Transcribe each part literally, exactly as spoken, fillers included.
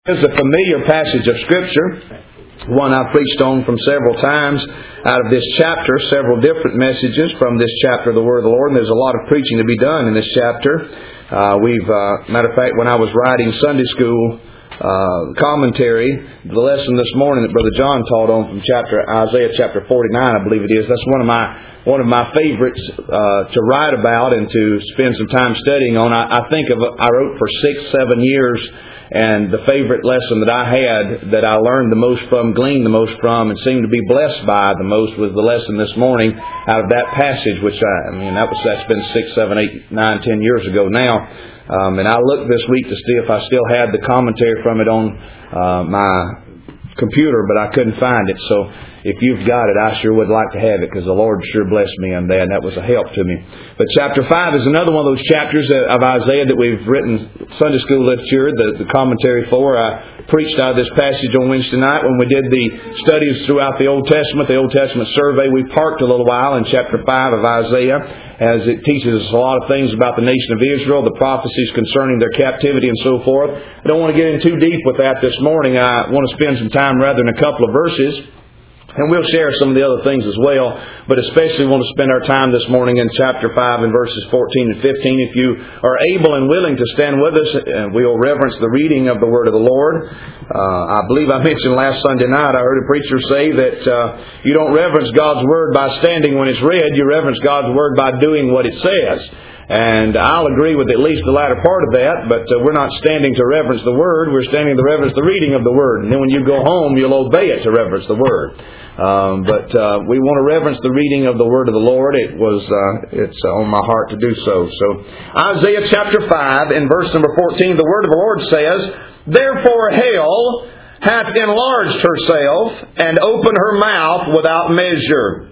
It's a familiar passage of Scripture, one I've preached on from several times out of this chapter, several different messages from this chapter of the Word of the Lord, and there's a lot of preaching to be done in this chapter. Uh, we've, uh, matter of fact, when I was writing Sunday school uh, commentary, the lesson this morning that Brother John taught on from chapter Isaiah chapter forty-nine, I believe it is, that's one of my one of my favorites uh, to write about and to spend some time studying on. I, I think of I wrote for six, seven years. And the favorite lesson that I had, that I learned the most from, gleaned the most from, and seemed to be blessed by the most, was the lesson this morning out of that passage, which I, I mean, that was, that's been six, seven, eight, nine, ten years ago now. Um, and I looked this week to see if I still had the commentary from it on uh, my computer, but I couldn't find it. So if you've got it, I sure would like to have it, because the Lord sure blessed me on that, and that was a help to me. But chapter five is another one of those chapters of Isaiah that we've written Sunday school literature, the, the commentary for. I preached out of this passage on Wednesday night when we did the studies throughout the Old Testament, the Old Testament survey. We parked a little while in chapter five of Isaiah, as it teaches us a lot of things about the nation of Israel, the prophecies concerning their captivity and so forth. I don't want to get in too deep with that this morning. I want to spend some time rather in a couple of verses. And we'll share some of the other things as well, but especially want to spend our time this morning in chapter five and verses fourteen and fifteen. If you are able and willing to stand with us, we'll reverence the reading of the Word of the Lord. Uh, I believe I mentioned last Sunday night, I heard a preacher say that uh, you don't reverence God's Word by standing when it's read, you reverence God's Word by doing what it says. And I'll agree with at least the latter part of that, but uh, we're not standing to reverence the Word, we're standing to reverence the reading of the Word. And then when you go home, you'll obey it to reverence the Word. Um, but uh, we want to reverence the reading of the Word of the Lord. It was uh, it's on my heart to do so. So Isaiah chapter five and verse number fourteen, the Word of the Lord says, "Therefore hell hath enlarged herself, and opened her mouth without measure.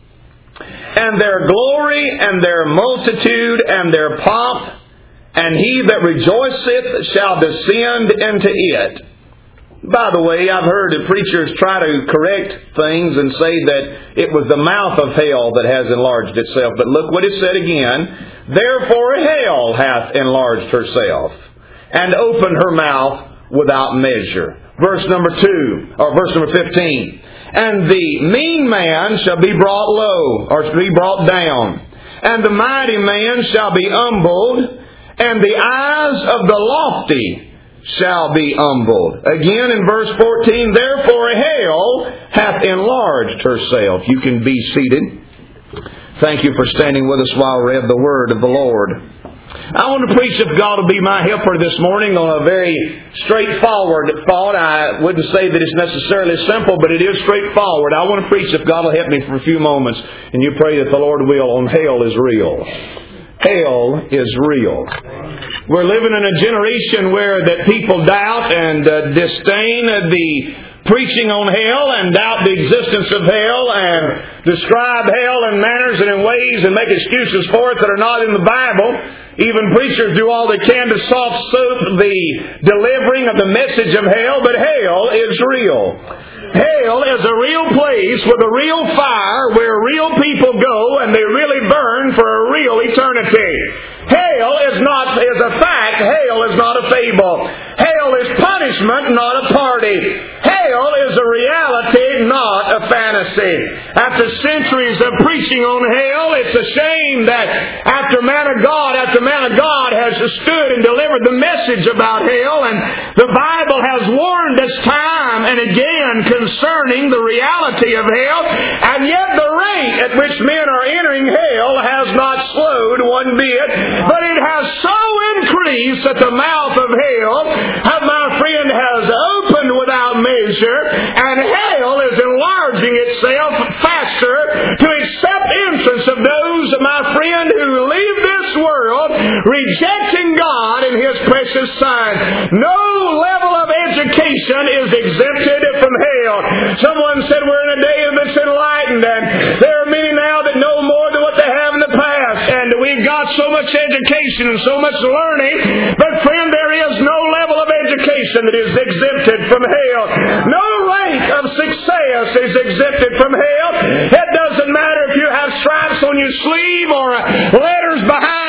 And their glory, and their multitude, and their pomp, and he that rejoiceth shall descend into it." By the way, I've heard that preachers try to correct things and say that it was the mouth of hell that has enlarged itself. But look what it said again. "Therefore hell hath enlarged herself, and opened her mouth without measure." Verse number two, or verse number fifteen. "And the mean man shall be brought low," or shall be brought down, "and the mighty man shall be humbled, and the eyes of the lofty shall be humbled." Again in verse fourteen, "Therefore hell hath enlarged herself." You can be seated. Thank you for standing with us while I read the Word of the Lord. I want to preach, if God will be my helper this morning, on a very straightforward thought. I wouldn't say that it's necessarily simple, but it is straightforward. I want to preach, if God will help me for a few moments, and you pray that the Lord will, on hell is real. Hell is real. We're living in a generation where that people doubt and uh, disdain the preaching on hell, and doubt the existence of hell, and describe hell in manners and in ways and make excuses for it that are not in the Bible. Even preachers do all they can to soft soap the delivering of the message of hell, but hell is real. Hell is a real place with a real fire where real people go and they really burn for a real eternity. Hell is not is a fact. Hell is not a fable. Hell is punishment, not a party. Hell is a reality, not a fantasy. After centuries of preaching on hell, it's a shame that after man of God, after man of God has stood and delivered the message about hell, and the Bible has warned us time and again concerning the reality of hell, and yet the rate at which men are entering hell has not slowed one bit, but it has so increased that the mouth of hell, my friend, has opened without measure, and hell is enlarging itself faster to accept entrance of those, my friend, who leave this world rejecting God and His precious Son. No level of education is exempted from hell. Someone said we're in a day that's enlightened, and there are many now that know more than what they have in the past, and we've got so much education and so much learning, but friend, there is no level of education that is exempted from hell. No rank of success is exempted from hell. It doesn't matter if you have stripes on your sleeve or letters behind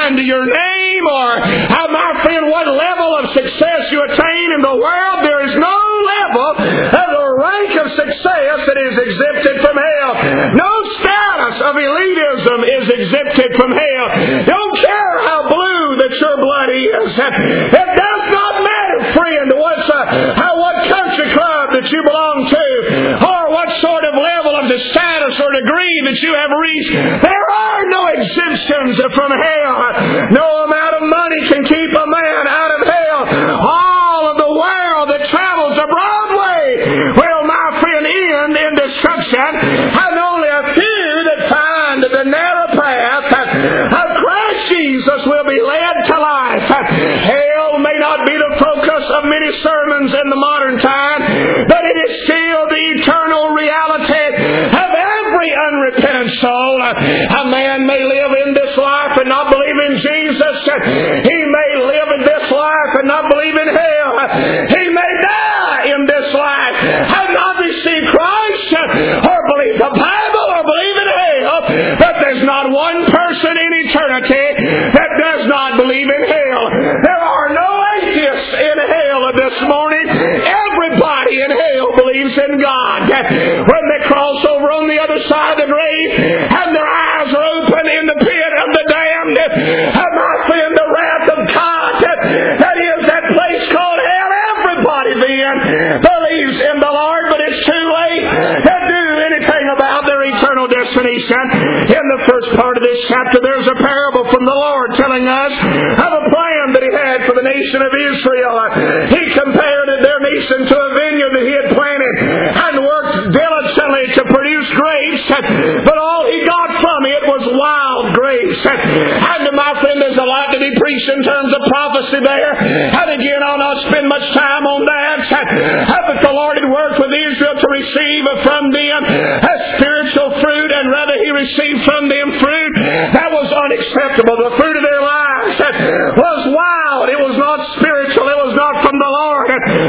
assigned to your name, or, uh, my friend, what level of success you attain in the world. There is no level of the rank of success that is exempted from hell. No status of elitism is exempted from hell. Don't care how blue that your blood is. It does not matter, friend, what's, uh, how, what country club that you belong to, or what sort of level of the status or degree that you have reached. There are no exemptions from hell. No amount of money can keep a man out of hell. All of the world that travels to Broadway will, my friend, end in destruction. And only a few that find the narrow path of Christ Jesus will be led to life. Hell may not be the focus of many sermons in the modern time, but it is still the eternal reality of every unrepentant soul. A man may live in this life and not believe in Jesus. He may live in this life and not believe in hell. He may die in this life and not receive Christ, or believe the Bible, or believe in hell. But there's not one person in eternity that does not believe in hell. There are no atheists in hell this morning. Everybody in hell believes in God. When they cross over on the other side of the grave and their eyes are open in the pit of the damned, and my friend, the wrath of God, that is that place called hell, everybody then believes in the Lord, but it's too late to do anything about their eternal destination. In the first part of this chapter, there's a parable from the Lord telling us of a plan that He had for the nation of Israel. He compared their nation to a vineyard that He had planted and worked diligently to produce grapes, but all He got from it was wild grapes. And my friend, there's a lot to be preached in terms of prophecy there. And again, I'll not spend much time on that. But the Lord had worked with Israel to receive from them a spiritual fruit, and rather He received from them fruit that was unacceptable. The fruit of their lives was wild. It was not spiritual. It was not from the Lord.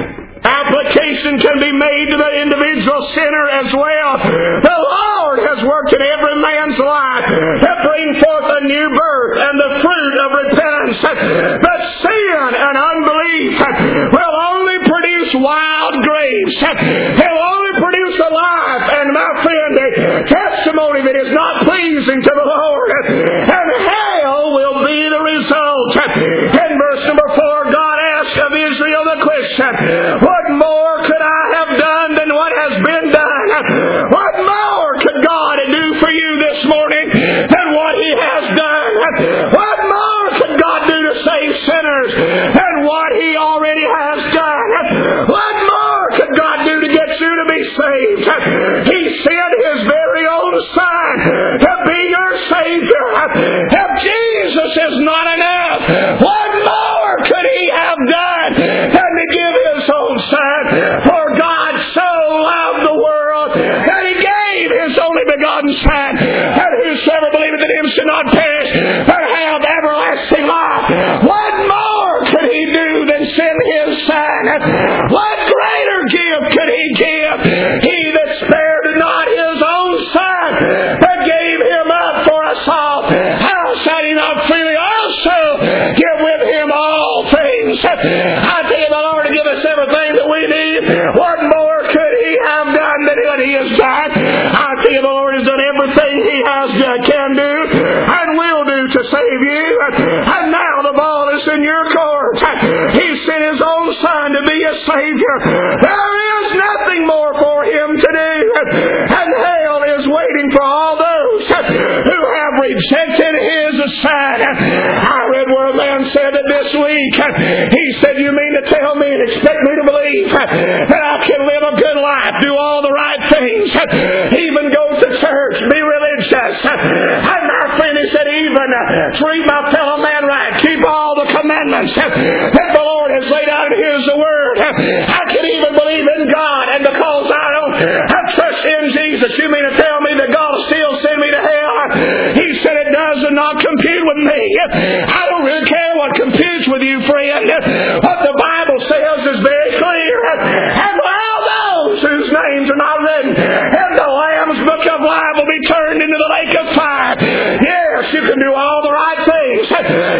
Application can be made to the individual sinner as well. The Lord has worked in every man's life to bring forth a new birth and the fruit of repentance. But sin and unbelief will only produce wild grapes. It will only produce a life, and my friend, a testimony that is not pleasing to the Lord. And hell will be the result. In verse number four, God asked of Israel the question, what more could I have done than what has been done? What more could God do for you this morning than what He has done? What more could God do to save sinners than what He already has done? What more could God do to get you to be saved? He sent His very own Son to be your Savior. If Jesus is not enough, what more could He have done than to give His own Son? For God so loved the world that He gave His only begotten Son, that whosoever believeth in Him should not perish but have everlasting life. What more could He do than send His Son? What greater gift could He give? He that spared not His own Son, but gave Him up for us all, how shall He not freely also give with Him all things? I tell you, the Lord will give us everything that we need. What more could He have done than what He has done? I tell you, the Lord has done everything He has done, can do and will do to save you. And now the ball is in your court. He sent His own Son to be a Savior. There is nothing more for Him to do. And hell is waiting for all those who have rejected His Son. I read where a man said that this week. He said, you mean to tell me and expect me to believe that I can live a good life, do all the right things, even go to church, be religious, and my friend, he said, even treat my fellow man right, keep all the commandments that the Lord has laid out in His Word. I can even believe in God, and because I don't have trust in Jesus, you mean to tell me that God will still send me to hell? He said, it does not compute with me. I don't really care what computes with you, friend. What the Bible says is very clear. And all those whose names are not written in the Lamb's Book of Life will be turned into the lake of fire. Yes, you can do all the right things.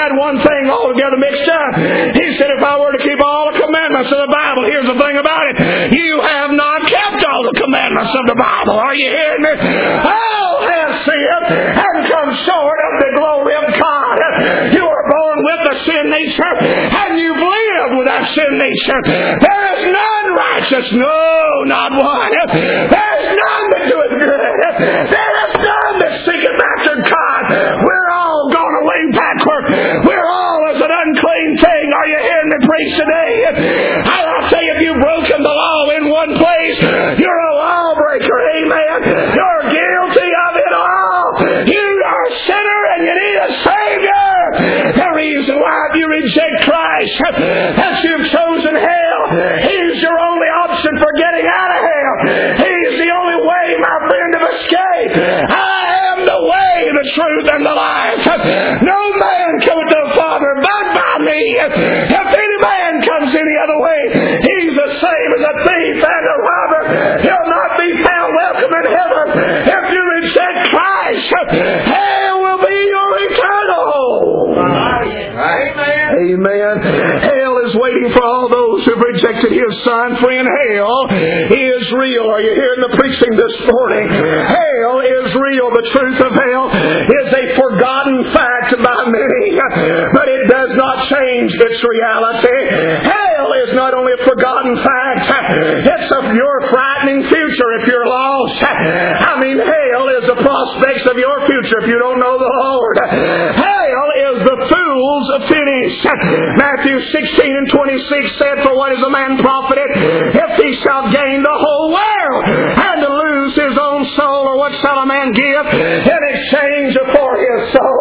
had one thing altogether mixed up. He said, if I were to keep all the commandments of the Bible, here's the thing about it. You have not kept all the commandments of the Bible. Are you hearing me? All have sinned and come short of the glory of God. You were born with the sin nature, and you've lived with that sin nature. There is none righteous, no, not one. There is none that doeth good. There is none that seeketh after God. We're all gone away backward. We're all as an unclean thing. Are you hearing me preach today? I'll tell you, if you've broken the law in one place, you're a lawbreaker. Amen. You're guilty of it all. You are a sinner and you need a Savior. The reason why if you reject Christ, that you've chosen hell. He's your only option for getting out of hell. He's the only way, my friend, of escape. I am the way, the truth, and the life. No man cometh to the Father but by me. If any man comes any other way, he's the same as a thief and a robber. He'll not be found welcome in heaven. If you reject Christ, hell will be your eternal home. Amen. Amen. Hell is waiting for all those who've rejected His Son. Friend, hell is real. Are you hearing the preaching this morning? Hell is real. The truth of hell is a forgotten fact by many, but it does not change its reality. Hell is not only a forgotten fact, it's of your frightening future if you're lost. I mean, hell is the prospects of your future if you don't know the Lord. Hell is the fool's finish. Matthew sixteen and twenty-six said, for what is a man profited if he shall gain the whole world and to lose his own soul? Or what shall a man give in exchange for his soul?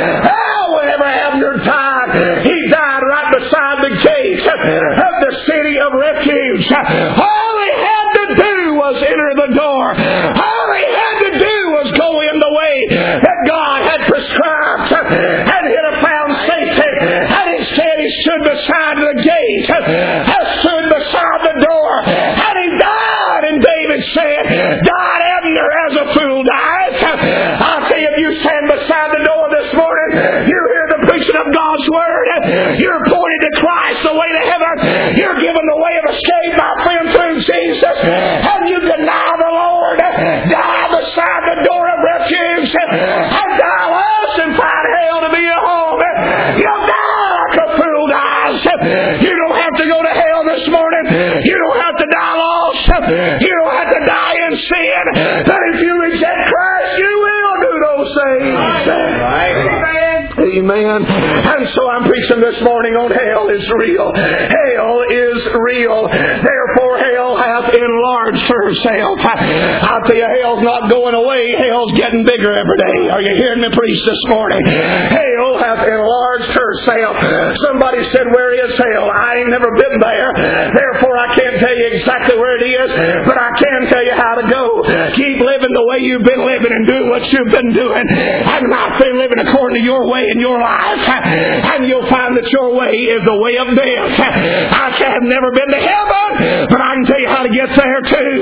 Oh, whenever Abner died, he died right beside the gate of the city of refuge. All he had to do was enter the door. All he had to do was go in the way that God had prescribed, and he'd have found safety. And instead he stood beside the gate, and stood beside the door, and he died. And David said, died Abner as a fool dies. I'll tell you, if you stand beside the door this morning, you hear the preaching of God's Word, you're pointed to Christ, the way to heaven. You're given the way of escape by friend through Jesus, and you deny the Lord, die beside the door of refuge, and die lost and find hell to be your home. You'll die like a fool dies. You don't have to go to hell this morning. You don't have to die lost. You don't have to die in sin. But if you reject Christ, you will do those things. Right. Amen. Amen. And so I'm preaching this morning on hell is real. Hell is real. Therefore hell hath enlarged herself. I'll tell you, hell's not going away. Hell's getting bigger every day. Are you hearing me preach this morning? Hell hath enlarged herself. Somebody said, where is hell? I ain't never been there. Therefore I can't tell you exactly where it is, but I can tell you how to go. Keep living the way you've been living and do what you've been doing. And not been living according to your way in your life. And you'll find that your way is the way of death. I have never been to heaven, but I can tell you how to get there too.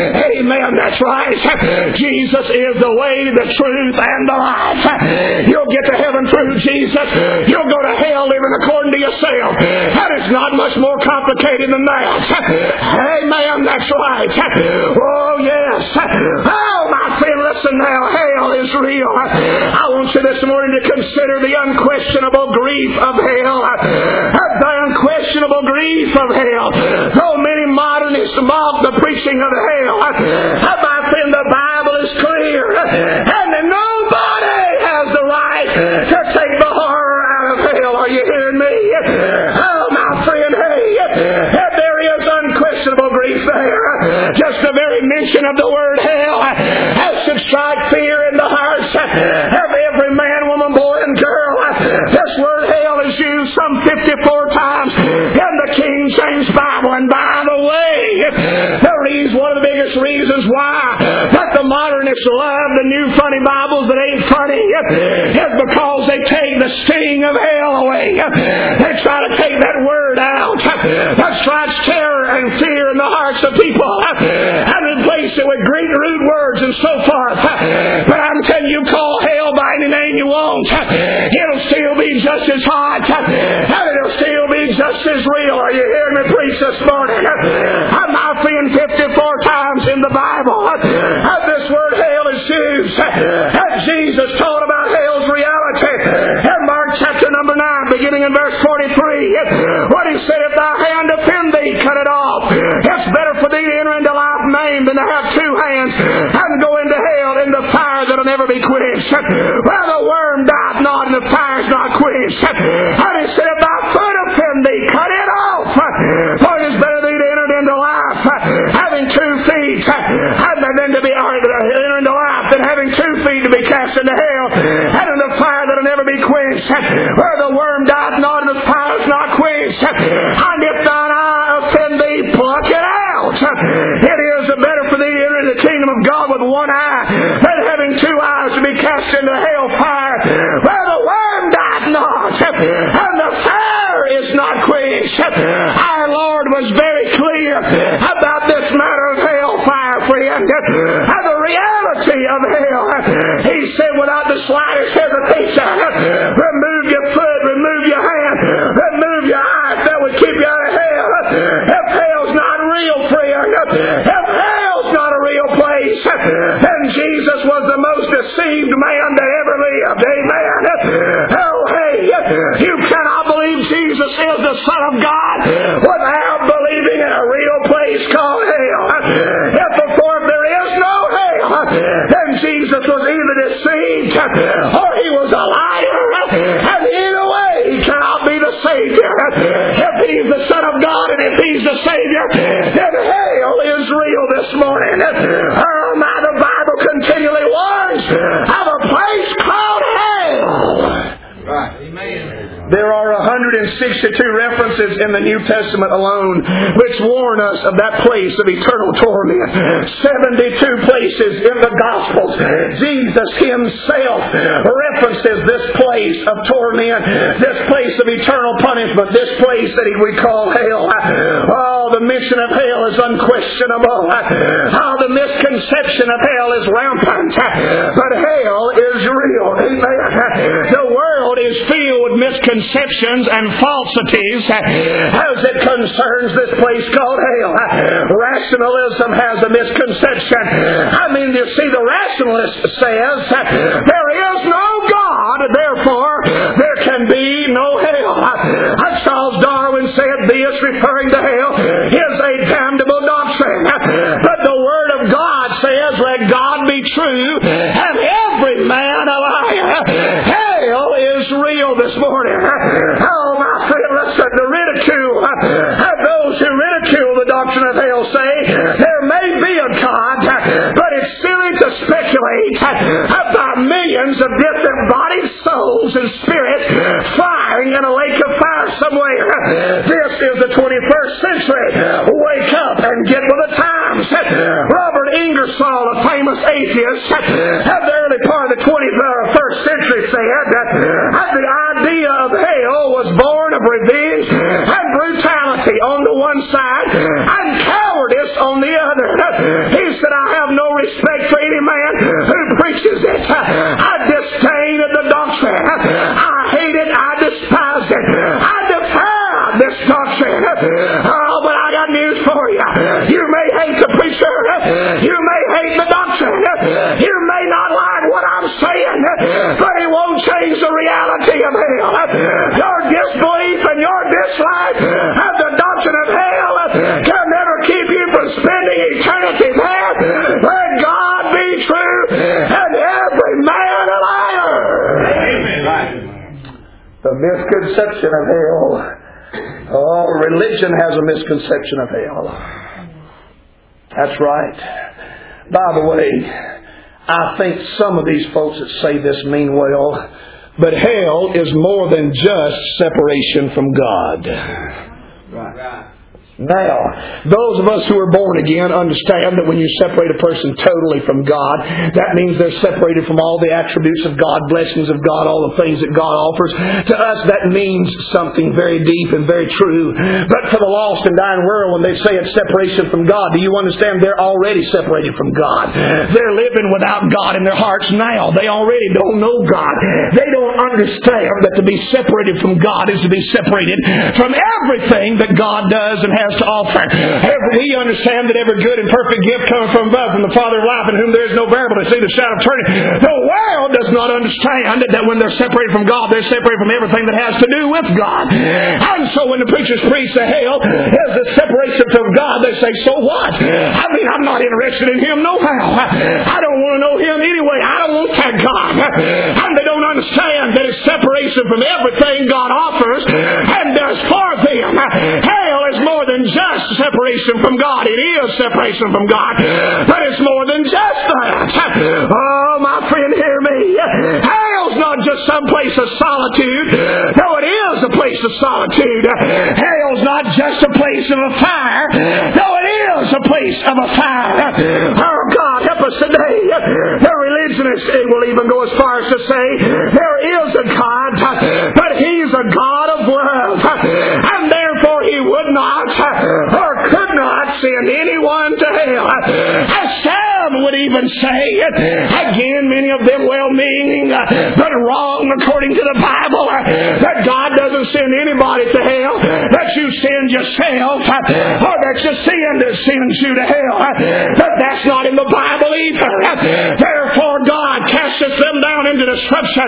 Amen. That's right. Jesus is the way, the truth, and the life. You'll get to heaven through Jesus. You'll go to hell living according to yourself. That is not much more complicated than that. Amen. That's right. Oh, yes. Oh, my friend, listen now. Hell is real. I want you this morning to consider the unquestionable grief of hell. The unquestionable grief of hell. Though many modernists mock the preaching of hell, my friend, the Bible is clear. And nobody has the right to take the horror out of hell. Are you hearing me? Oh, my friend, hey, there is unquestionable grief there. Just the very mention of the word hell has to strike fear in the hearts of every man, woman, boy, and girl. This word hell is used some fifty-four times in the King James Bible. And by the way, the reason, one of the biggest reasons why that the modernists love the new funny Bibles that ain't funny is because they take the sting of hell away. They try to take that word out that strikes terror and fear in the hearts of people and replace it with Greek root words and so forth. But I'm telling you, call hell by any name you want, it'll still be just as hot, and it'll still be just as real. Are you hearing me preach this morning? I'm not seeing fifty-four times in the Bible how this word hell is used. And Jesus taught about hell's reality in Mark chapter number nine, beginning in verse forty-three. What he said, if thy hand offend thee, cut it off. It's better for thee to enter into life maimed than to have two hands and go into hell, in the fire that'll never be quenched, where the worm dieth not and the fire's not quenched. And he said, if thy foot offend thee, cut it off. For it is better thee to enter into life having two feet, and then to be or enter into life than having two feet to be cast into hell, and in the fire that'll never be quenched, where the worm dieth not and the fire's not quenched. And if thine eye offend thee, pluck it out. It is better for thee to enter into the kingdom of God with one eye than having two eyes to be cast into hell fire, where the worm dieth not and the fire is not quenched. Our Lord was very clear about this matter of hell fire, friend, and the reality of hell. He said without the slightest hesitation, remove your foot, remove your hand, remove your eye, if that would keep you out of hell. If hell's not real, friend, if hell's not a real place, then Jesus was the most deceived man that ever lived. Amen. Oh, hey, you cannot believe Jesus is the Son of God without believing in a real place called hell. If before there is no hell, then Jesus was either deceived or he was a liar. And either way, he cannot be the Savior. If he's the Son of God and if he's the Savior, then hell is real this morning. Oh my, the Bible continually warns of a place called hell. Right. Amen. There are one hundred sixty-two references in the New Testament alone which warn us of that place of eternal torment. seventy-two places in the Gospels. Jesus Himself references this place of torment, this place of eternal punishment, this place that we call hell. Oh, the mention of hell is unquestionable. How the misconception of hell is rampant. But hell is real. Amen. The world is filled with misconceptions and falsities as it concerns this place called hell. Rationalism has a misconception. I mean, you see, the rationalist says there is no God, therefore there can be no hell. Charles Darwin said this, referring to hell, is a damnable doctrine. But the Word of God says, let God be true and every man a liar. Hell is real this morning. Oh, my friend, listen, the ridicule of those who ridicule the doctrine of hell say there may be a God, but it's silly to speculate about millions of different bodied souls and spirits flying in a lake of fire somewhere. This is the twenty-first century. Wake up and get with the times. Robert Ingersoll, a famous atheist, at the early part of the twenty-first century said that the idea of hell was born of revenge and brutality on the one side and cowardice on the other. He said, I have no respect for any man who preaches it. I disdain the doctrine. I hate it. I despise it. I defy this doctrine. Oh, but I got news for you. You may hate the preacher. You may hate the doctrine. You may not like what I'm saying, but it won't change the reality of hell. Your disbelief and your dislike of the doctrine of hell can never keep you from spending eternity there. Let God be true and every man a liar. Amen. The misconception of hell. Oh, religion has a misconception of hell. That's right. By the way, I think some of these folks that say this mean well, but hell is more than just separation from God. Right. Now, those of us who are born again understand that when you separate a person totally from God, that means they're separated from all the attributes of God, blessings of God, all the things that God offers. To us, that means something very deep and very true. But for the lost and dying world, when they say it's separation from God, do you understand they're already separated from God? They're living without God in their hearts now. They already don't know God. They don't understand that to be separated from God is to be separated from everything that God does and has to offer. We understand that every good and perfect gift comes from above, from the Father of life, in whom there is no variable to see the shadow of turning. The world does not understand that when they're separated from God, they're separated from everything that has to do with God. And so when the preachers preach the hell is the separation from God, they say, so what? I mean, I'm not interested in Him no how. I don't want to know Him anyway. I don't want that God. And they don't understand that it's separation from everything God offers and does for them. Hell is more than just separation from God. It is separation from God, but it's more than just that. Oh, my friend, hear me. Hell's not just some place of solitude. No, it is a place of solitude. Hell's not just a place of a fire. No, it is a place of a fire. Oh, God, help us today. The religionists will even go as far as to say there is a God, but He's a God of love, and therefore He would not or could not send anyone to hell. As some would even say, again, many of them well-meaning, but wrong according to the Bible, that God doesn't send anybody to hell, that you send yourself, or that your sin sends you to hell. But that's not in the Bible either. Therefore God casteth them down into destruction,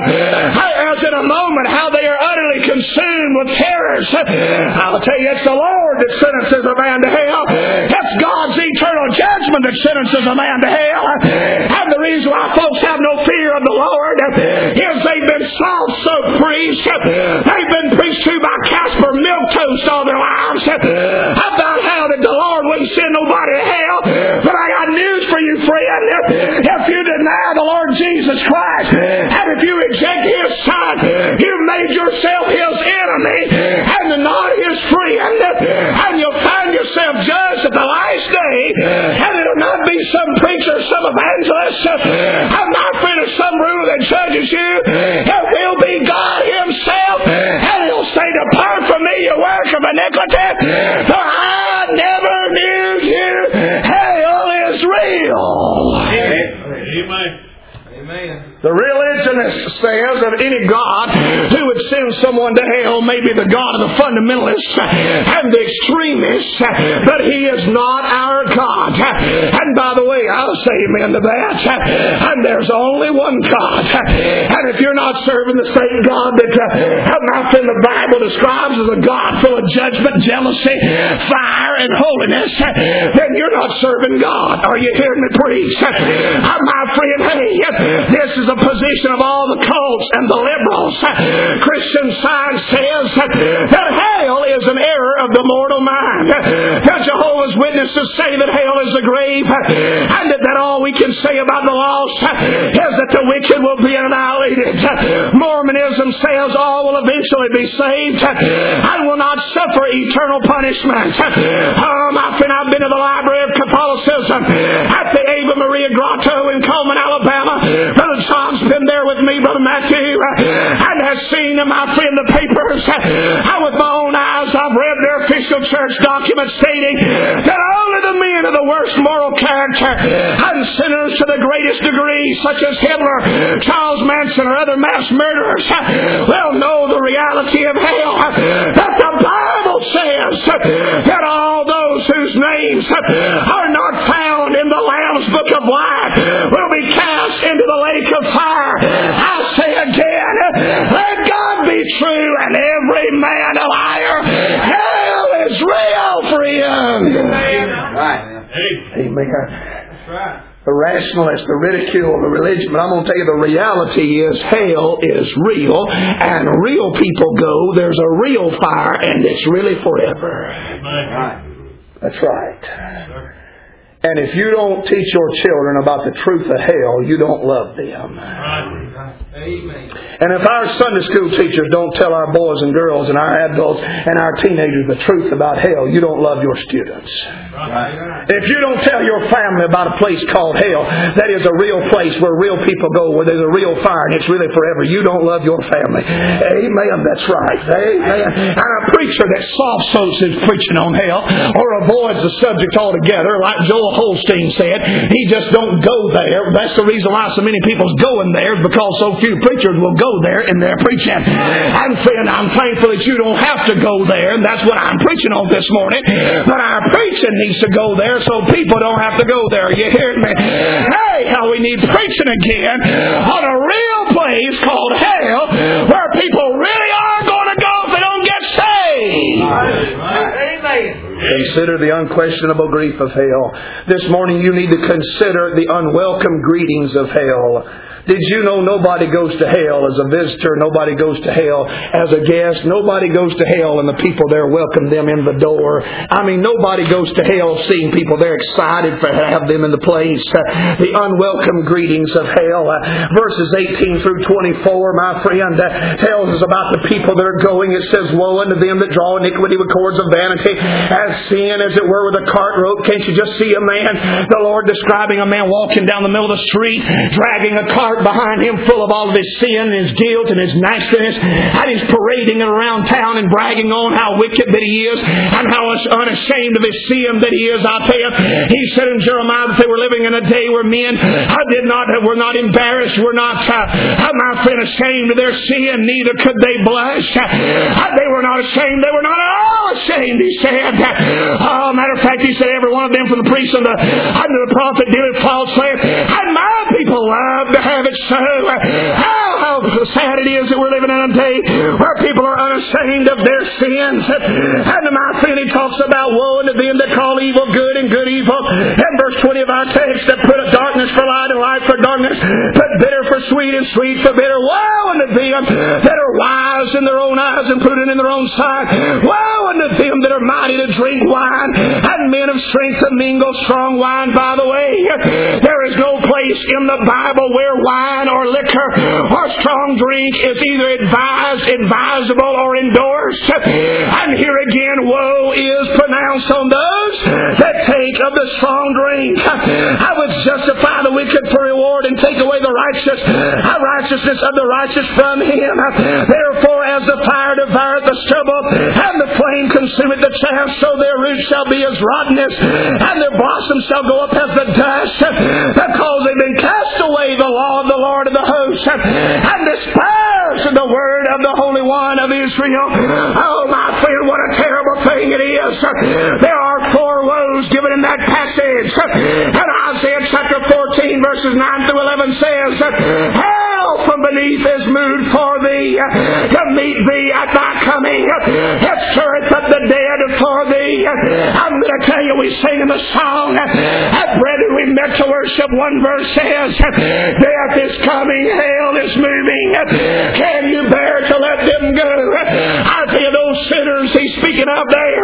as in a moment how they are utterly consumed with terrors. I'll tell you, it's the Lord that sentences a man to hell. It's God's eternal judgment that sentences a man to hell. And the reason why folks have no fear of the Lord is they've been salt-soaked preached. They've been preached to by Casper Milquetoast all their lives about how that the Lord wouldn't send nobody to hell. But I got news for you, friend. If you deny the Lord Jesus Christ, and if you reject His Son, you've made yourself His enemy and not His friend. And you'll find yourself judged at the last day, and it'll not be some preacher, some evangelist, and not friend or some ruler that judges you. It will be God Himself, and He'll say, depart from me, you work of iniquity, for I never knew you. Hell is real. Amen. Amen. The religionist says that any God who would send someone to hell may be the God of the fundamentalists and the extremists, but He is not our God. And by the way, I'll say amen to that. And there's only one God. And if you're not serving the same God that uh, the Bible describes as a God full of judgment, jealousy, fire, and holiness, then you're not serving God. Are you hearing me preach? Uh, my friend, hey, this is a position of all the cults and the liberals. Christian Science says that hell is an error of the mortal mind. The Jehovah's Witnesses say that hell is the grave, and that, that all we can say about the lost is that the wicked will be annihilated. Mormonism says all will eventually be saved and will not suffer eternal punishment. Oh, my friend, I've been to the Library of Catholicism at the Ava Maria Grotto in Coleman, Alabama. Brother John's been there with me, Brother Matthew, and has seen, my friend, the papers. I, with my own eyes, I've read their official church documents stating that only the men of the worst moral character and sinners to the greatest degree, such as Hitler, Charles Manson, or other mass murderers, will know the reality of hell. That the Bible says that all those whose names are not found in the Lamb's Book of Life will be cast into the lake of fire. I say again, let God be true and every man a liar. Hell is real, friend. Amen. Right. Amen. That's right. The rationalists, the ridicule, the religion, but I'm going to tell you the reality is hell is real, and real people go, there's a real fire, and it's really forever. Right. That's right. And if you don't teach your children about the truth of hell, you don't love them. Amen. And if our Sunday school teachers don't tell our boys and girls and our adults and our teenagers the truth about hell, you don't love your students. Right. If you don't tell your family about a place called hell, that is a real place where real people go, where there's a real fire and it's really forever, you don't love your family. Amen. That's right. Amen. And a preacher that soft-soaks is preaching on hell or avoids the subject altogether, like Joel Holstein said, he just don't go there. That's the reason why so many people's going there, because so few preachers will go there in their preaching. I'm saying I'm thankful that you don't have to go there, and that's what I'm preaching on this morning. But our preaching needs to go there so people don't have to go there. You hear me? Hey, how we need preaching again on a real place called hell, where people really are going to go if they don't get saved. Amen. Consider the unquestionable grief of hell. This morning you need to consider the unwelcome greetings of hell. Did you know nobody goes to hell as a visitor? Nobody goes to hell as a guest. Nobody goes to hell and the people there welcome them in the door. I mean, nobody goes to hell seeing people there excited for to have them in the place. Uh, the unwelcome greetings of hell. Uh, verses eighteen through twenty-four, my friend, uh, tells us about the people that are going. It says, woe unto them that draw iniquity with cords of vanity, as sin, as it were, with a cart rope. Can't you just see a man, the Lord describing a man walking down the middle of the street, dragging a cart behind him full of all of his sin and his guilt and his nastiness, and he's parading it around town and bragging on how wicked that he is and how unashamed of his sin that he is. I tell you, he said in Jeremiah that they were living in a day where men I did not were not embarrassed, were not uh, my friend ashamed of their sin, neither could they blush. Uh, they were not ashamed, they were not at all ashamed, he said. Oh, matter of fact, he said every one of them, from the priest and the, and the prophet, dealeth falsely, and my people love to have it so. How, how sad it is that we're living in a day where people are unashamed of their sins. And my friend, he talks about woe unto them that call evil good and good evil. And verse twenty of our text, that put darkness for light and light for darkness, put bitter for sweet and sweet for bitter. Woe unto them that are wise in their own eyes and prudent in their own sight. Woe unto them that are mighty to drink wine and men of strength to mingle strong wine. By the way, there is no place in the Bible where wine or liquor or strong drink is either advised, advisable, or endorsed. And here again, woe is pronounced on those that take of the strong drink. I would justify the wicked for reward and take away the righteous, the righteousness of the righteous from him. Therefore, as the fire devoureth the stubble, and the flame consumeth the chaff, so their roots shall be as rottenness, and their blossoms shall go up as the dust, because they've been cast away the law of the Lord of the hosts, and despised the word of the Holy One of Israel. Oh, my friend, what a terrible thing it is. There are four woes given in that passage. And Isaiah chapter fourteen, verses nine through eleven says, hell from beneath is moved for thee, to meet thee at thy coming. It stirreth up the dead for thee. I'm going to tell you, we sing in the song, brethren, we met to worship. One verse says, death is coming, hell is moving. Can you bear to let them go? I tell you, those sinners he's speaking of there,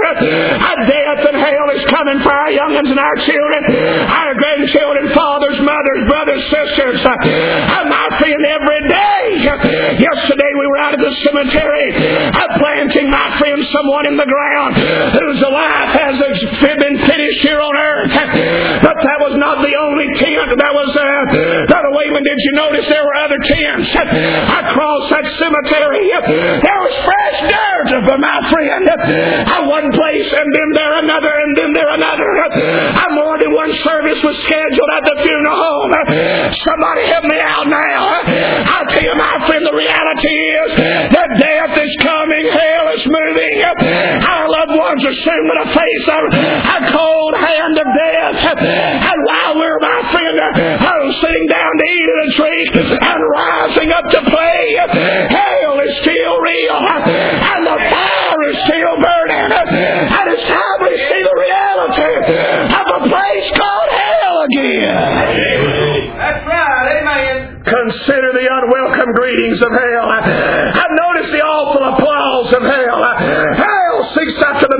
death and hell is coming for our young'uns and our children, our grandchildren, fathers, mothers, brothers, sisters. I'm not seeing every day. Yesterday we were out at the cemetery, planting, my friend, someone in the ground whose life has been finished here on earth. But that was not the only tent. That was, uh, Brother Wayman, did you notice there were other tents across that cemetery? There was fresh dirt, my friend. At one place, and then there another, and then there another. And more than one service was scheduled at the funeral home. Somebody help me out now. I tell you, my friend, the reality is that death is coming, hell is moving. Our loved ones are soon going to face a, a cold hand of death. And while we're, my friend, uh, sitting down to eat and drink and rising up to play, hell is still real, and the fire is still burning. And it's time we see the reality of a place called hell again. That's right. Amen. Consider the unwelcome greetings of hell. I've noticed the awful applause of hell. Hell seeks after the misery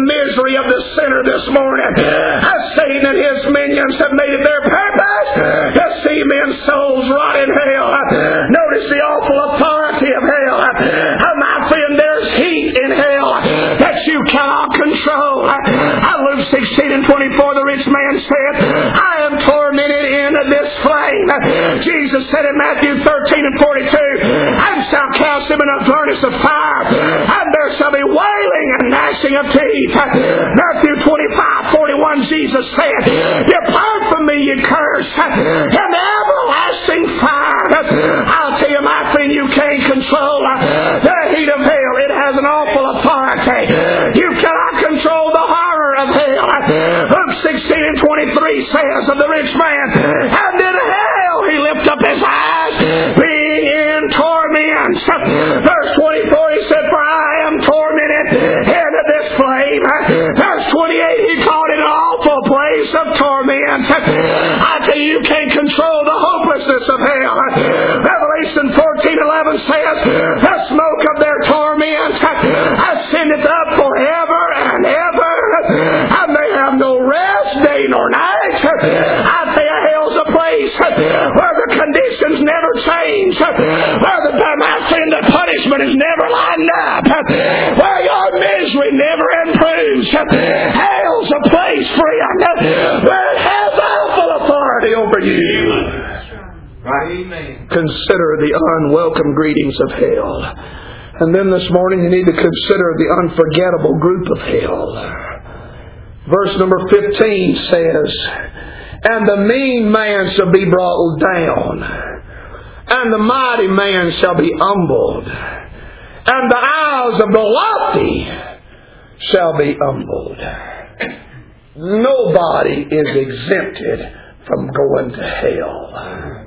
misery of the sinner this morning. Satan and his minions have made it their purpose to see men's souls rot in hell. Notice the awful authority of hell. My friend, there's heat in hell that you cannot control. Luke sixteen and twenty-four, the rich man said, I am tormented in this flame. Jesus said in Matthew thirteen and forty-two, and shall cast him in a furnace of fire, and there shall be wailing and gnashing of teeth. Matthew twenty-five, forty-one, Jesus said, depart from me, you cursed, in the everlasting fire. I'll tell you, my friend, you can't control the heat of hell. It has an awful authority. You cannot control the horror of hell. Luke sixteen and twenty-three says of the rich man, and in hell he lift up his eyes, being in torments. Verse twenty-four, he said, for I am tormented into this flame. Verse twenty-eight, he called it an awful place of torment. I tell you, you can't control the hopelessness of hell. Revelation fourteen eleven says, the smoke of their torment ascendeth up forever and ever, and they have no rest day nor night. I tell you, hell's a place where the conditions never change, where the, my friend, the punishment is never lined up, where your misery never improves. Hell's a place, friend, where it has awful authority over you. Amen. Consider the unwelcome greetings of hell. And then this morning you need to consider the unforgettable group of hell. Verse number fifteen says, and the mean man shall be brought down, and the mighty man shall be humbled, and the eyes of the lofty shall be humbled. Nobody is exempted from going to hell.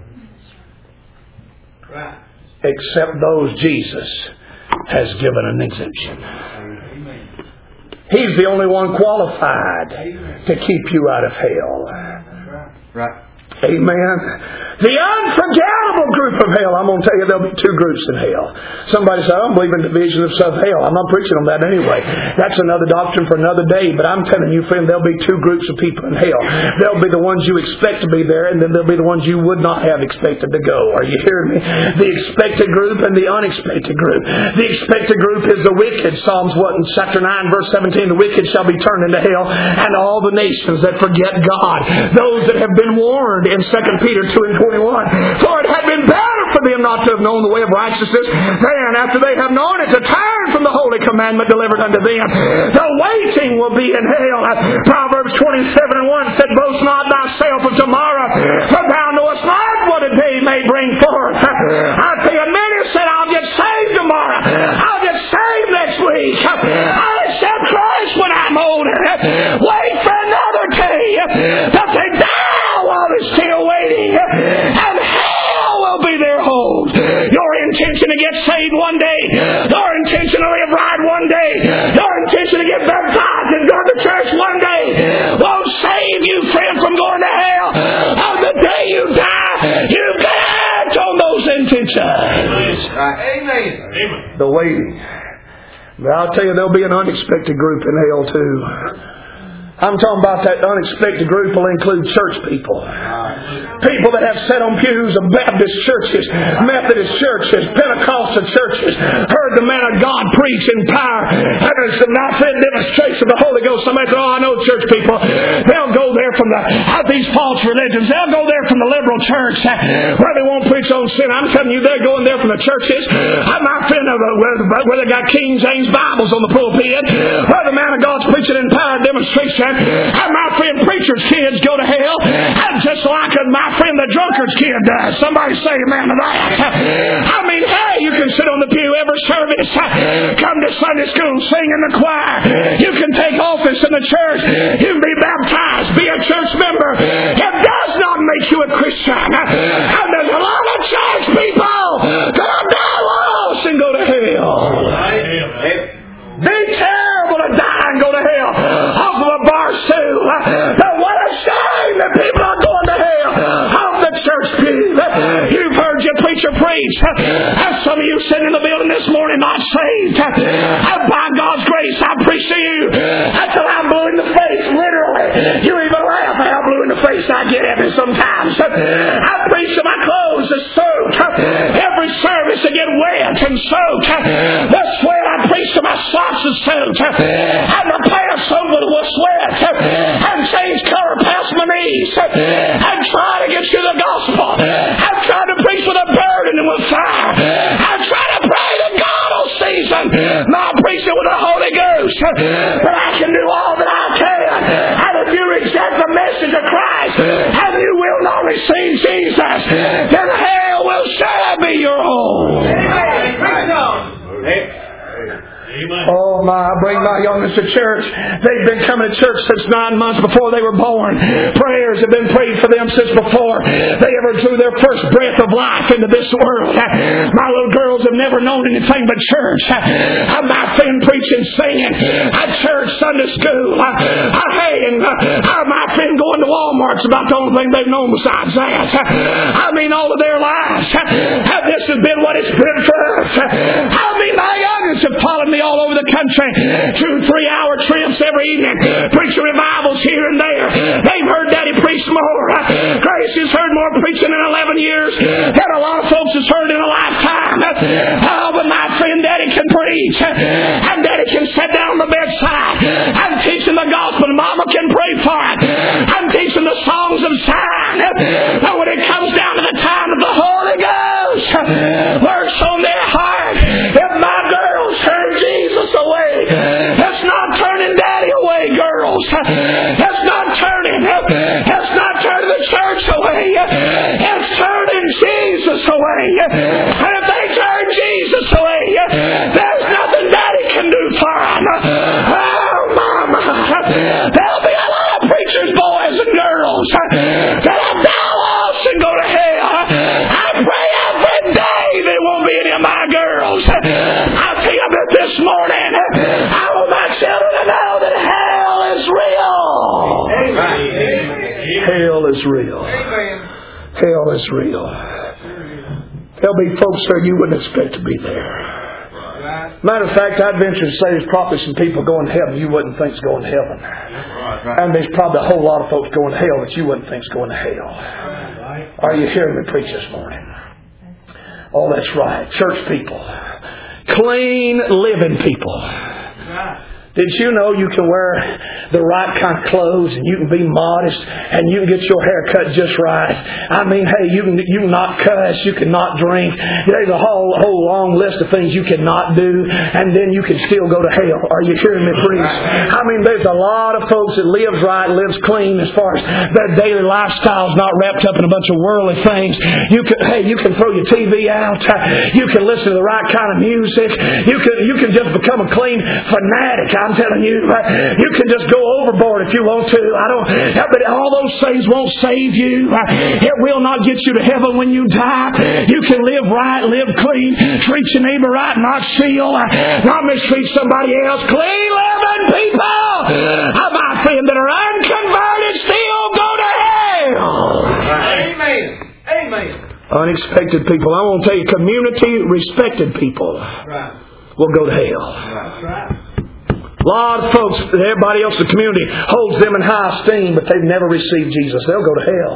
Right. Except those Jesus has given an exemption. Amen. He's the only one qualified Amen. to keep you out of hell. Right. Right. Amen. The unforgettable group of hell. I'm going to tell you there'll be two groups in hell. Somebody said, I don't believe in division of hell. I'm not preaching on that anyway. That's another doctrine for another day. But I'm telling you, friend, there'll be two groups of people in hell. There'll be the ones you expect to be there, and then there'll be the ones you would not have expected to go. Are you hearing me? The expected group and the unexpected group. The expected group is the wicked. Psalms what in chapter nine, verse seventeen, the wicked shall be turned into hell, and all the nations that forget God. Those that have been warned in Second Peter two and twenty-one. For it had been better for them not to have known the way of righteousness than after they have known it to turn from the holy commandment delivered unto them. The waiting will be in hell. Proverbs twenty-seven and one said, boast not thyself of tomorrow, for thou knowest not what a day may bring forth. I tell you, many said, I'll get saved tomorrow. I'll get saved next week. I'll accept Christ when I'm older. Wait for another day. They'll say, thou art still waiting, and hell will be their hold. Your intention to get saved one day, your intention to live right one day, your intention to get baptized and go to church one day won't save you, friend, from going to hell. On the day you die, you can act on those intentions. Amen. Amen. The waiting. But I'll tell you, there'll be an unexpected group in hell too. I'm talking about that unexpected group will include church people. People that have sat on pews of Baptist churches, Methodist churches, Pentecostal churches, heard the man of God preach in power, and there's some not demonstration of the Holy Ghost. Somebody said, oh, I know church people. They'll go there from the uh, these false religions. They'll go there from the liberal church uh, where they won't preach on sin. I'm telling you, they're going there from the churches. I'm my friend of uh, where, where they got King James Bibles on the pulpit, where the man of God's preaching in power demonstration. And my friend, preacher's kids go to hell, and just like my friend, the drunkard's kid does. Somebody say amen to that. I mean, hey, you can sit on the pew every service, come to Sunday school, sing in the choir. You can take office in the church. You can be baptized, be a church member. It does not make you a Christian. And there's a lot of church people that die lost and go to hell. Be terrible to die and go to hell off of a bar stool. But what a shame that people are going to hell off the church pew. You've heard your preacher preach. And some of you sitting in the building this morning not saved. And by God's grace, I preach to you until I'm in the face, literally. You even laugh at how blue in the face I get at it sometimes. I preach till my clothes are soaked. Every service I get wet and soaked. The sweat I preach till my socks are soaked. And my pants soaked with sweat. And change color past my knees. I'm trying to get you the gospel. I'm trying to preach with a burden and with fire. I'm trying to pray that God will season my preaching with the Holy Ghost. But I can do all that I can. And if you reject the message of Christ and you will not receive Jesus, then hell will surely be your home. Amen. Oh my, I bring my youngest to church. They've been coming to church since nine months before they were born. Prayers have been prayed for them since before they ever drew their first breath of life into this world. My little girls have never known anything but church. I'm not fin preaching, singing. I church, Sunday school. I, I hey, and I, my fin going to Walmart's about the only thing they've known besides that. I mean, all of their lives. This has been what it's been for us. I mean, my youngest have followed me all over the country. Two, three hour trips every evening. Preaching revivals here and there. They've heard Daddy preach more. Grace has heard more preaching in eleven years than a lot of folks has heard in a lifetime. Oh, but my friend Daddy can preach. And Daddy can sit down on the bedside. I'm teaching the gospel and Mama can pray for it. I'm teaching the songs of sign. But when it comes down to the time of the Holy Ghost, works on their heart. If my girls turn Jesus away, it's not turning Daddy away, girls. It's not turning. It's not turning the church away. It's turning Jesus away. And if they turn Jesus away, there's nothing Daddy can do for them. Oh, Mama. There'll be a lot of preachers, boys and girls, that have die lost and go to hell. I pray every day there won't be any of my girls. I tell you that this morning, I want my children to know that hell is real. Amen. Hell is real. Amen. Hell is real. There'll be folks there you wouldn't expect to be there. Matter of fact, I'd venture to say there's probably some people going to heaven you wouldn't think's going to heaven. And there's probably a whole lot of folks going to hell that you wouldn't think's going to hell. Are you hearing me preach this morning? Oh, that's right. Church people. Clean living people. Did you know you can wear the right kind of clothes and you can be modest and you can get your hair cut just right? I mean, hey, you can you can not cuss, you can not drink. There's a whole whole long list of things you cannot do, and then you can still go to hell. Are you hearing me, please? I mean, there's a lot of folks that lives right, lives clean as far as their daily lifestyle's not wrapped up in a bunch of worldly things. You can hey, you can throw your T V out. You can listen to the right kind of music. You can you can just become a clean fanatic. I'm telling you, you can just go overboard if you want to. I don't, but all those things won't save you. It will not get you to heaven when you die. You can live right, live clean, treat your neighbor right, not steal, not mistreat somebody else. Clean living people, my friend, that are unconverted still go to hell. Amen. Amen. Unexpected people. I want to tell you, community respected people Right. will go to hell. That's right. A lot of folks, everybody else in the community holds them in high esteem, but they've never received Jesus. They'll go to hell.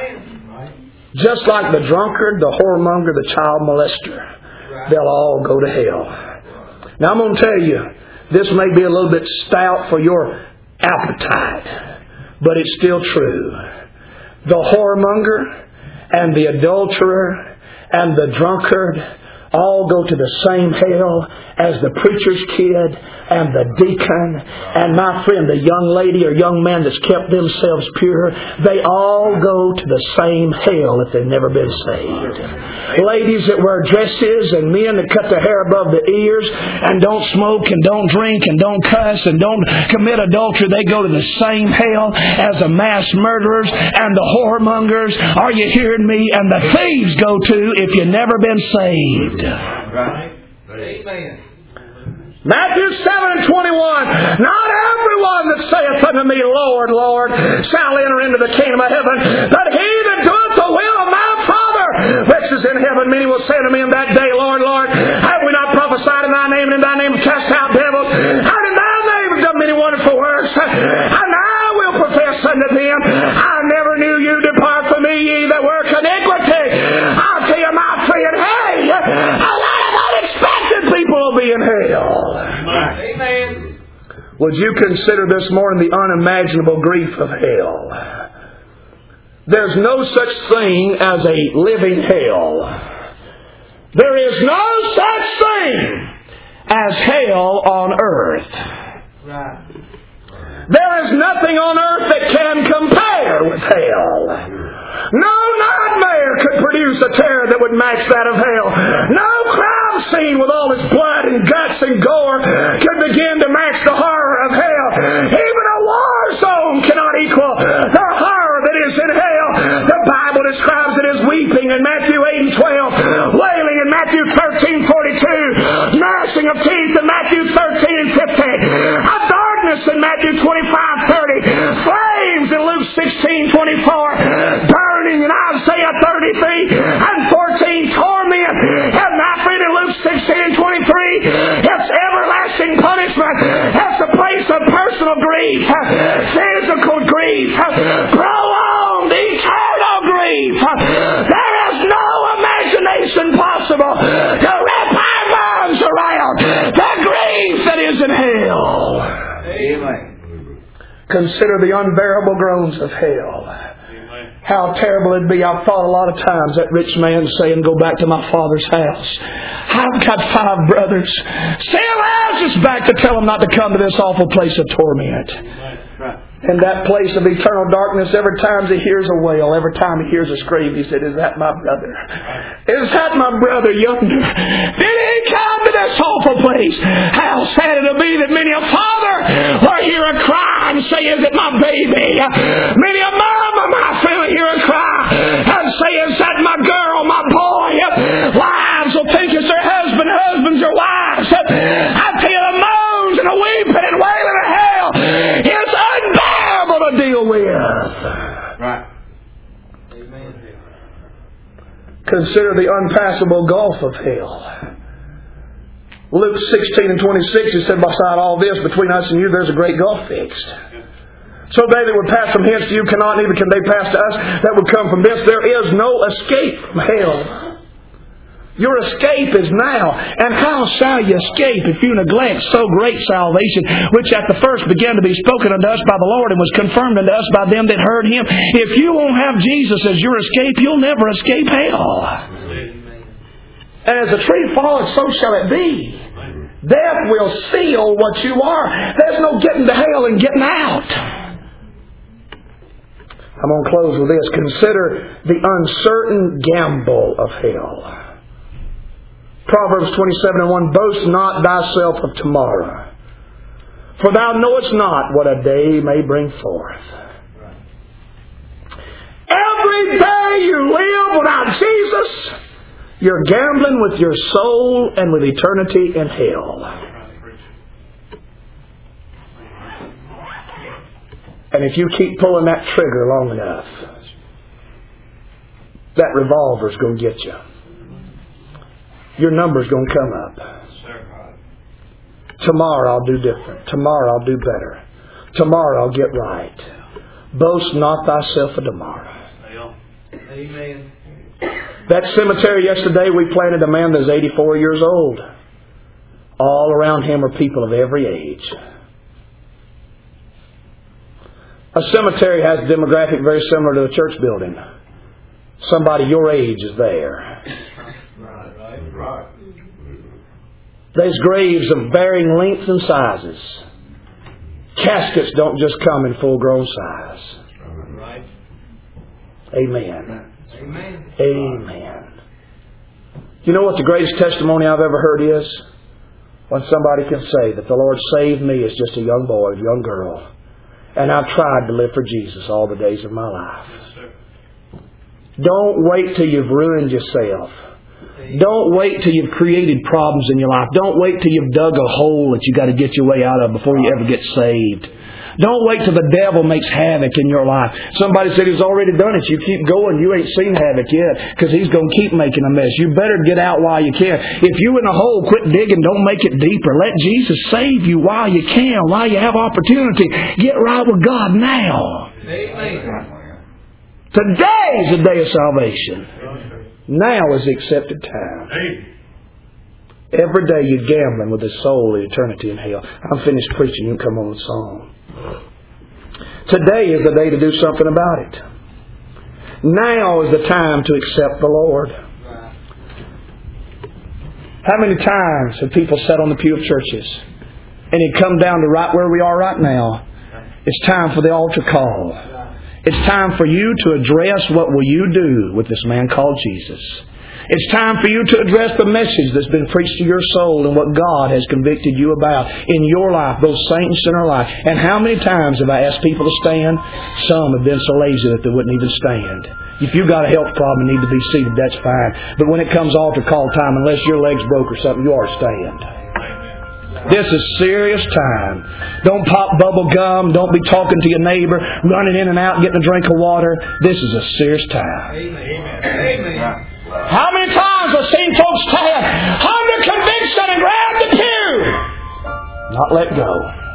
Amen. Just like the drunkard, the whoremonger, the child molester. They'll all go to hell. Now I'm going to tell you, this may be a little bit stout for your appetite, but it's still true. The whoremonger and the adulterer and the drunkard all go to the same hell as the preacher's kid and the deacon and my friend, the young lady or young man that's kept themselves pure. They all go to the same hell if they've never been saved. Ladies that wear dresses and men that cut their hair above the ears and don't smoke and don't drink and don't cuss and don't commit adultery, they go to the same hell as the mass murderers and the whoremongers. Are you hearing me? And the thieves go to if you've never been saved. Right. Amen. Matthew seven and twenty-one. Not everyone that saith unto me, Lord, Lord, shall enter into the kingdom of heaven, but he that doeth the will of my Father which is in heaven. Many will say to me in that day, Lord, Lord, have we not prophesied in thy name, and in thy name cast out devils, and in thy name have done many wonderful works? Would you consider this morning the unimaginable grief of hell? There's no such thing as a living hell. There is no such thing as hell on earth. Right. There is nothing on earth that can compare with hell. No nightmare could produce a terror that would match that of hell. No crime scene with all its blood and guts and gore could begin to match the horror of hell. Even a war zone cannot equal the horror that is in hell. The Bible describes it as weeping in Matthew eight and twelve, wailing in Matthew thirteen forty-two, gnashing of teeth in Matthew thirteen and fifteen, a darkness in Matthew twenty-five thirty, flames in Luke sixteen twenty-four, burning in Isaiah thirty-three and fourteen, torment and nothing in Luke sixteen twenty-three. It's everlasting punishment. It's a place of personal grief, physical grief, prolonged eternal grief. There is no imagination possible to wrap our minds around the grief that is in hell. Amen. Consider the unbearable groans of hell. How terrible it'd be. I've thought a lot of times that rich man saying, go back to my father's house. I've got five brothers. Send Lazarus back to tell them not to come to this awful place of torment. In that place of eternal darkness, every time he hears a wail, every time he hears a scream, he said, is that my brother? Is that my brother yonder? Did he come to this awful place? How sad it'll be that many a father will hear a cry and say, is it my baby? Many a mama might feel hear a cry and say, is that my girl, my boy? Wives will think it's their husband, husbands are wives. I tell you, the moans and the weeping and wailing of hell is unbearable to deal with. Right. Amen. Consider the unpassable gulf of hell. Luke sixteen and twenty-six, he said, beside all this, between us and you, there's a great gulf fixed. So they that would pass from hence to you cannot, neither can they pass to us that would come from this. There is no escape from hell. Your escape is now. And how shall you escape if you neglect so great salvation, which at the first began to be spoken unto us by the Lord and was confirmed unto us by them that heard Him? If you won't have Jesus as your escape, you'll never escape hell. And as a tree falleth, so shall it be. Death will seal what you are. There's no getting to hell and getting out. I'm going to close with this. Consider the uncertain gamble of hell. Proverbs twenty-seven and one, boast not thyself of tomorrow, for thou knowest not what a day may bring forth. Every day you live without Jesus, you're gambling with your soul and with eternity in hell. And if you keep pulling that trigger long enough, that revolver's going to get you. Your number's going to come up. Tomorrow I'll do different. Tomorrow I'll do better. Tomorrow I'll get right. Boast not thyself of tomorrow. Amen. That cemetery yesterday, we planted a man that's eighty-four years old. All around him are people of every age. A cemetery has a demographic very similar to a church building. Somebody your age is there. Right, right, right. There's graves of varying lengths and sizes. Caskets don't just come in full-grown size. Right. Amen. Amen. Amen. You know what the greatest testimony I've ever heard is? When somebody can say that the Lord saved me as just a young boy, a young girl. And I've tried to live for Jesus all the days of my life. Don't wait till you've ruined yourself. Don't wait till you've created problems in your life. Don't wait till you've dug a hole that you've got to get your way out of before you ever get saved. Don't wait till the devil makes havoc in your life. Somebody said he's already done it. You keep going. You ain't seen havoc yet because he's going to keep making a mess. You better get out while you can. If you in a hole, quit digging. Don't make it deeper. Let Jesus save you while you can, while you have opportunity. Get right with God now. Amen. Today is the day of salvation. Now is the accepted time. Every day you're gambling with his soul in eternity in hell. I'm finished preaching. You can come on the song. Today is the day to do something about it. Now is the time to accept the Lord. How many times have people sat on the pew of churches and it come down to right where we are right now? It's time for the altar call. It's time for you to address what will you do with this man called Jesus. It's time for you to address the message that's been preached to your soul and what God has convicted you about in your life, both saint and sinner life. And how many times have I asked people to stand? Some have been so lazy that they wouldn't even stand. If you've got a health problem and need to be seated, that's fine. But when it comes altar call time, unless your leg's broke or something, you ought to stand. This is serious time. Don't pop bubble gum. Don't be talking to your neighbor, running in and out, getting a drink of water. This is a serious time. Amen. Amen. How many times I've seen folks stand under conviction and grab the pew? Not let go.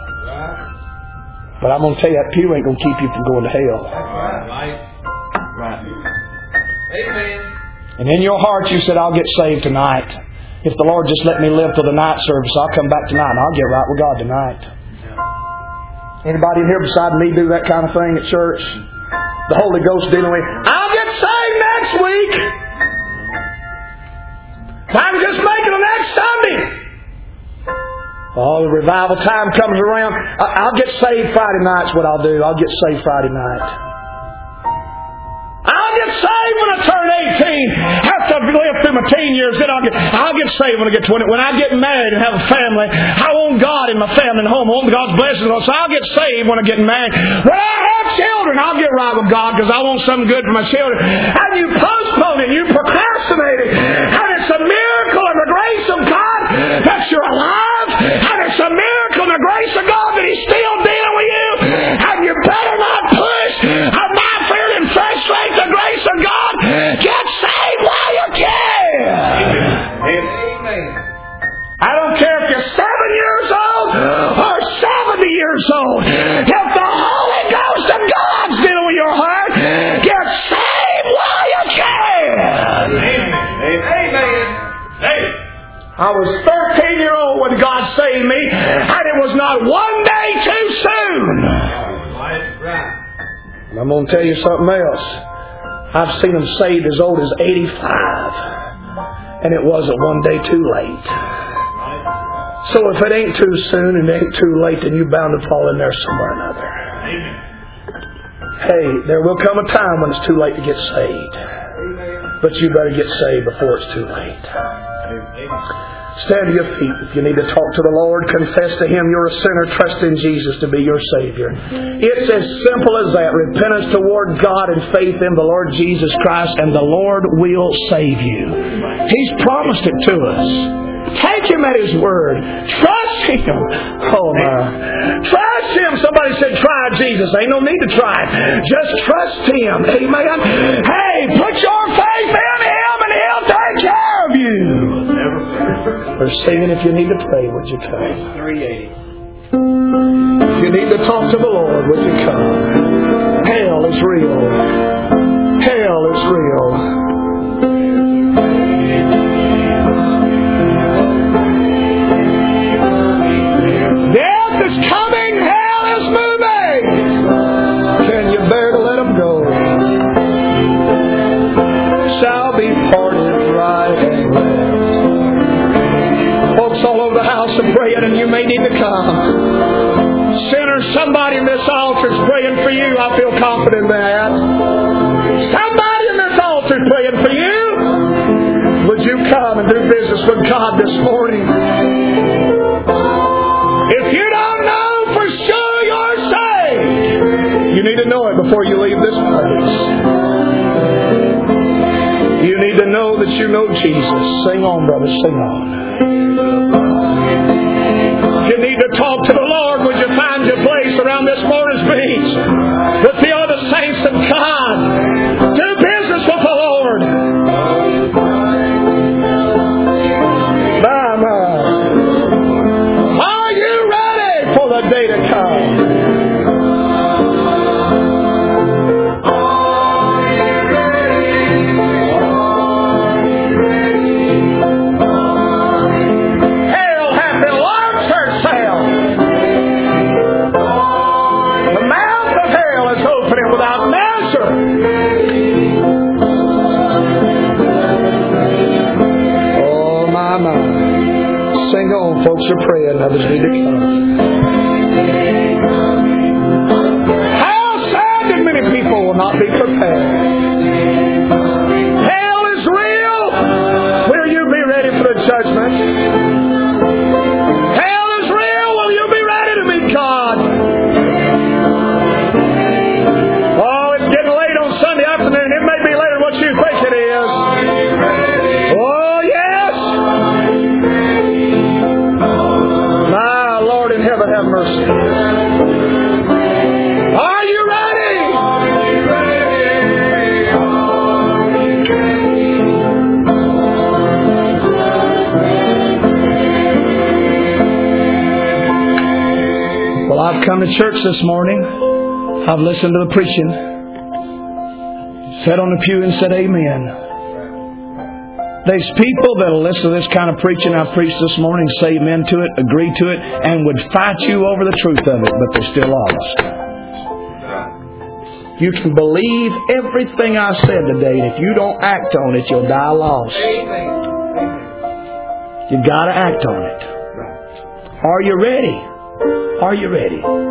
But I'm going to tell you, that pew ain't going to keep you from going to hell. Right. Right. Amen. And in your heart you said, I'll get saved tonight. If the Lord just let me live till the night service, I'll come back tonight and I'll get right with God tonight. Anybody in here beside me do that kind of thing at church? The Holy Ghost dealing with, I'll get saved next week. I'm just making it next Sunday. Oh, the revival time comes around. I'll get saved Friday night's what I'll do. I'll get saved Friday night. I'll get saved when I turn eighteen. After I've lived through my teen years, then I'll get, I'll get saved when I get twenty. When I get married and have a family, I want God in my family and home. I want God's blessings. So I'll get saved when I get married. When I have children, I'll get right with God because I want something good for my children. And you postpone it, you procrastinate it. And it's a miracle of the grace of God that you're alive. And it's a miracle of the grace of God that He's still dealing with you. And you better not push. I'm not feeling frustrated. The grace of God. Get saved while you can. Amen. I don't care if you're seven years old or seventy years old. If the Holy Ghost of God's dealing with your heart, get saved while you can. Amen. Amen. I was thirteen years old when God saved me, and it was not one day too soon. And I'm going to tell you something else. I've seen them saved as old as eighty-five. And it wasn't one day too late. So if it ain't too soon and it ain't too late, then you're bound to fall in there somewhere or another. Hey, there will come a time when it's too late to get saved. But you better get saved before it's too late. Stand to your feet if you need to talk to the Lord. Confess to Him you're a sinner. Trust in Jesus to be your Savior. It's as simple as that. Repentance toward God and faith in the Lord Jesus Christ, and the Lord will save you. He's promised it to us. Take Him at His word. Trust Him. Oh my. Trust Him. Somebody said, try Jesus. Ain't no need to try it. Just trust Him. Amen. Hey, put your faith in Him and He'll take care of you. We're singing. If you need to pray, would you come? three eighty. If you need to talk to the Lord, would you come? Hell is real. Hell is real. Death is coming. Hell is moving. Can you bear to let Him go? Shall be parted right and left. Folks all over the house are praying, and you may need to come. Sinner, somebody in this altar is praying for you. I feel confident in that. Somebody in this altar is praying for you. Would you come and do business with God this morning? If you don't know for sure you're saved, you need to know it before you leave this place. You need to know that you know Jesus. Sing on, brother, sing on. You need to talk to the Lord. Would you find your place around this Morris Beach with the other saints of God? Do business with the Lord. My, my. Are you ready for the day to come? are praying. Others need to come. How sad that many people will not be prepared. Hell is real. Will you be ready for the judgment? Hell is real. Will you be ready to meet God? Oh, it's getting late on Sunday afternoon. It may be later than what you think it is. Oh, yes. My Lord in heaven, have mercy. Are you ready? Well, I've come to church this morning. I've listened to the preaching. Sat on the pew and said amen. There's people that will listen to this kind of preaching I preached this morning, say amen to it, agree to it, and would fight you over the truth of it, but they're still lost. You can believe everything I said today, and if you don't act on it, you'll die lost. You've got to act on it. Are you ready? Are you ready?